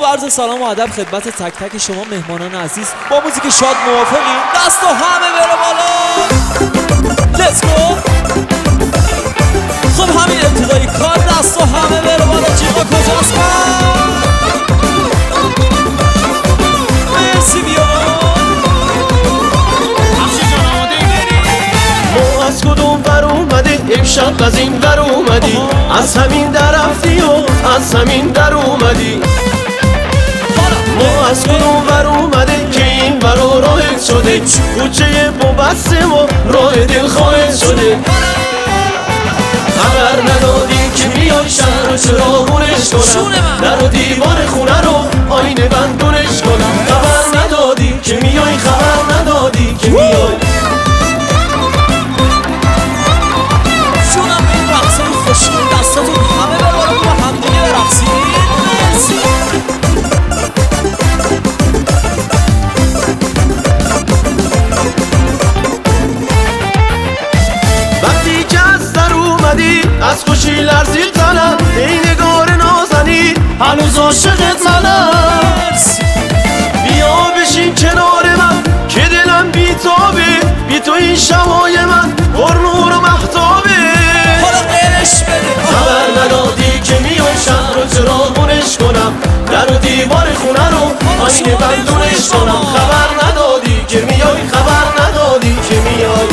عرض سلام و ادب خدمت تک تک شما مهمانان عزیز. با موزیک شاد موافقین؟ دست و همه بره بالا. Let's go. خب همین ابتدایی کار، دست و همه بره بالا. جیغا کجاست؟ مرسی ما از کدوم ور اومده امشب از این ور اومدی، از همین در رفتی و از همین در اومدی. ما از کدوم ور اومده که این ور راهت شده، کوچه ببستم و راه دل خواهد شده. خبر ندادی که میای شهر و چراغونش کنم، در و دیوار خونه رو آینه بندونش کنم. خبر ندادی که میای، خبر ندادی که میای. شونم به این رقصای خوشگل دستاتون همه به بالا با همدیگه برقصید. مرسی. وقتی که از در اومدی از خوشی لرزید تنم، ای نگار نازنی هنوز عاشقت منم. بیا بشین کنار من که دلم بیتابه، بی تو این شبای من پر نور و مهتابه. حالا غیرش بده. خبر ندادی که میای شهر و چراغونش کنم، در و دیوار خونه رو آینه بندونش کنم. خبر ندادی که میای، خبر ندادی که میای.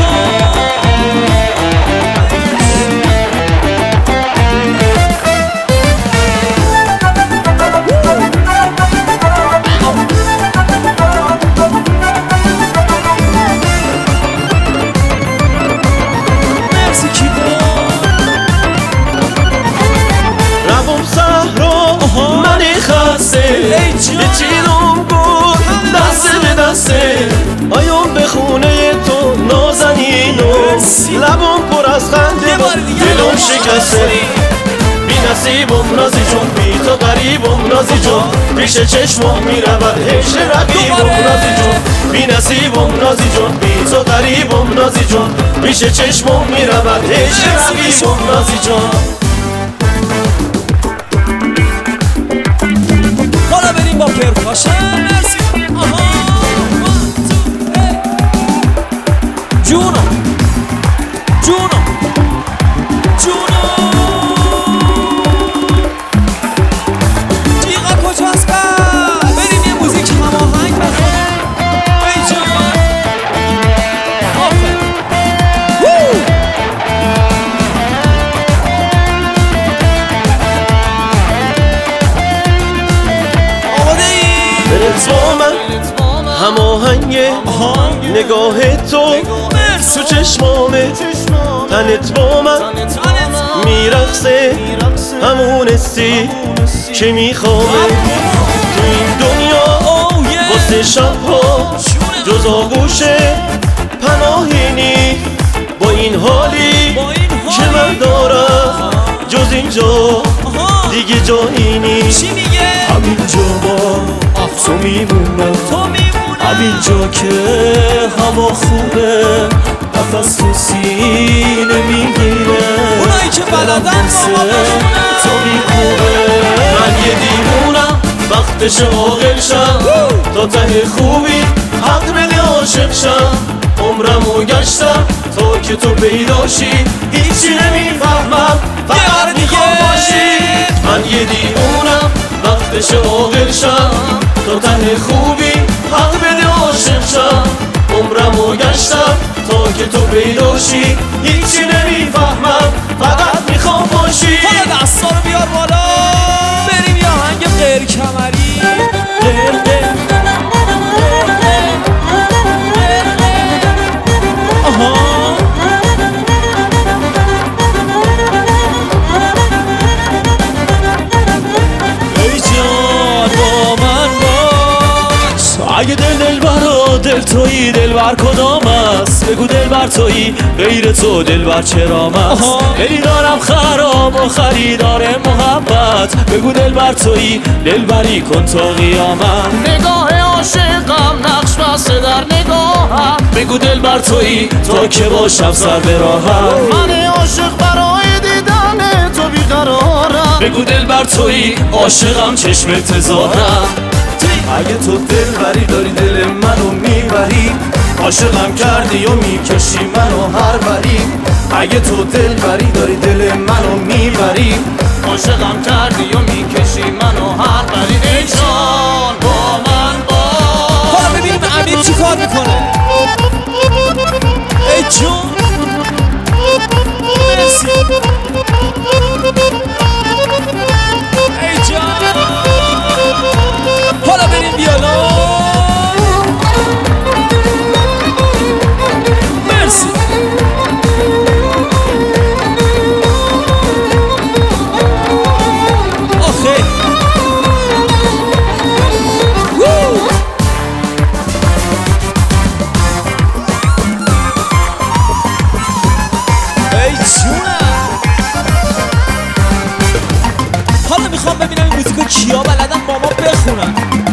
بچینم بود دسته به دسته، آیام به خونه تو نازنینو، لبم پر از خنده و دلم شکسته. بی نصیبم نازی جون، بی تو غریبم نازی جون، پیش چشمم میرود هش رقیبم نازی جون. بی نصیبم نازی جون، بی تو غریبم نازی جون، پیش چشمم میرود هش رقیبم نازی جون. حالا بریم با پرکاشن. مرسی. جونم جونم جونم جیغا کجاست؟ بریم یه موزیک هماهنگ بخونیم. ای جان آفر آماده ای؟ دلت با من هماهنگه، نگاه تو تو چشمامه، تنت با من میرقصه، همون استی که میخوامه. تو این دنیا واسه شبها جز آغوشه پناهی نی، با این حالی که من دارم جز اینجا دیگه جایی نی. همینجا با تو میمونم، همینجا که هوا خوبه، نفس تو سینه میگیره، اونایی که بلدن تو میکنه. من یه دیوونم وقتش عاقل شم، تا ته خوبی حق بده عاشق شم. عمرمو گشتم تا که تو پیداشی، هیچی نمیفهمم فقط میخوام باشی. من یه دیوونم وقتش عاقل شم، تا ته خوبی حق بده عاشق شم. عمرمو گشتم تا که تو پیداشی، هیچی نمیفهمم فقط میخوام باشی. حالا دستا رو بیار بالا، بریم یه آهنگ غیر کمری. غیر ای جان با من باش، اگه دل برا دل تویی، دل بر کدام است؟ بگو دل بر تویی، غیر تو دل بر چرام است؟ دلی دارم خراب و خریدار محبت، بگو دل بر تویی، دل بری کن تا قیامت. نگاه عاشقم نقش بسته در نگاهم، بگو دل بر تویی تا که باشم سر به راهم. من عاشق برای دیدن تو بیقرارم، بگو دل بر تویی عاشقم چشمت زارم اگه تو دلبری داری دل منو میبری عاشقم کردی و میکشی منو هر بری اگه تو دلبری داری دل منو میبری عاشقم کردی و میکشی منو هر بری ای جان با من باش. حالا ببینیم امیر چی کار میکنه. ای جون مرسی ای جان. حالا بریم بیالا. مرسی آخه ای جونم. حالا میخوام ببینم این موزیکو کیا بلدن با ما بخونن.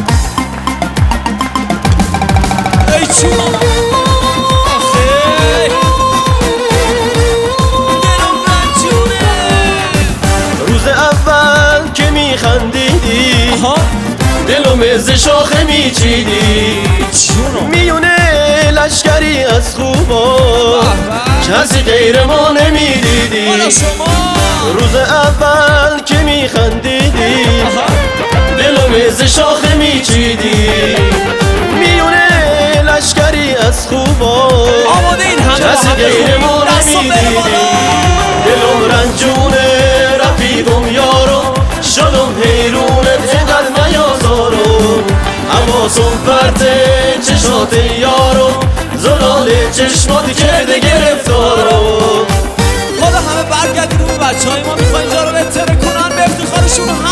ای جونم آخه دلم رنجونه. روز اول که میخندیدی دلو مثل شاخه میچیدی میونه لشکری از خوبا کسی غیر ما نمیدیدی. روز اول که میخندیدی دلو مثل شاخه میچیدی میونه لشکری از خوبا کسی غیر ما نمیدیدی. دلم رنجونه رفیقم یارو شدم حیرونت اینقدر نیازارو حواسم پرته چشات یارو زلال چشمات کرده گرفتارو. حالا همه برگردیم رو بچه های ما میخوان اینجا رو بهتره کنن به افتخارشون